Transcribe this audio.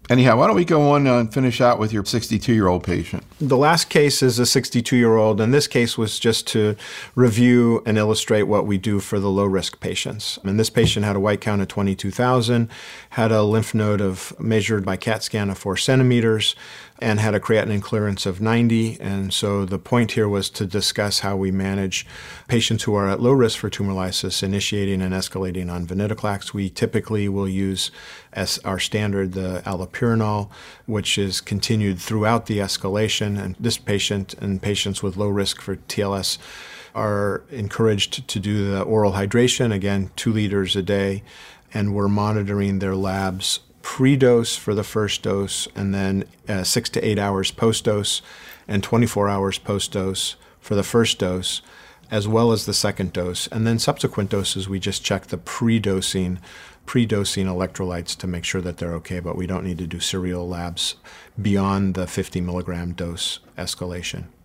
Anyhow, why don't we go on and finish out with your 62-year-old patient? The last case is a 62-year-old, and this case was just to review and illustrate what we do for the low-risk patients. And this patient had a white count of 22,000, had a lymph node measured by CAT scan of 4 centimeters, and had a creatinine clearance of 90. And so the point here was to discuss how we manage patients who are at low risk for tumor lysis, initiating and escalating on venetoclax. We typically will use as our standard the allopurinol, which is continued throughout the escalation. And this patient and patients with low risk for TLS are encouraged to do the oral hydration, again, 2 liters a day, and we're monitoring their labs pre-dose for the first dose, and then 6 to 8 hours post-dose, and 24 hours post-dose for the first dose, as well as the second dose. And then subsequent doses, we just check the pre-dosing electrolytes to make sure that they're okay, but we don't need to do serial labs beyond the 50 milligram dose escalation.